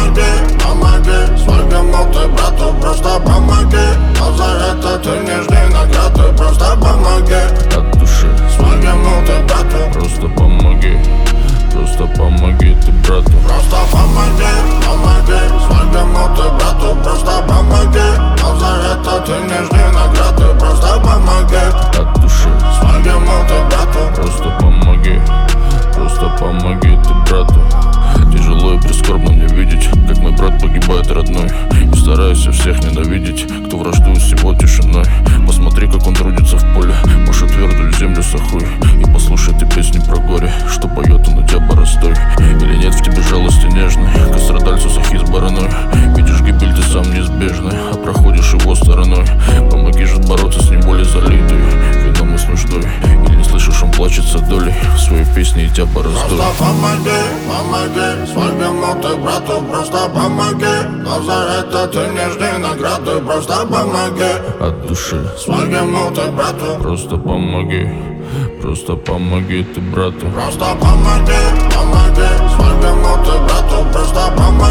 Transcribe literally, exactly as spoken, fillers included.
помоги, помоги своему ты брату, просто помоги. Но за это ты не жди награды, просто помоги от души своему ты брату, просто помоги. Просто помоги ты брату. просто помоги, помоги своему ты брату, просто помоги. Но за это ты не жди награды, просто помоги от души своему ты брату, просто помоги. Просто помоги ты брату. Тяжело и прискорбно мне видеть, как мой брат погибает родной. И стараюсь всех ненавидеть, кто враждует с его тишиной. Посмотри, как он трудится в поле, может твердую землю сухую. И послушай ты песни про горе, что поет он у тебя боростой. Или нет в тебе жалости нежной, к страдальцу сахи с бараной. Видишь гибель ты сам неизбежный, а проходишь его стороной. Помоги же бороться с неволей залитую вином и с нуждой. Или не слышишь, он плачется долей в своей песне, идя бороздой. просто помоги, помоги своему ты брату, просто помоги. Но за это ты не жди награды, просто помоги от души своему ты брату, просто помоги. Просто помоги ты брату. просто помоги, помоги своему ты брату, просто помоги.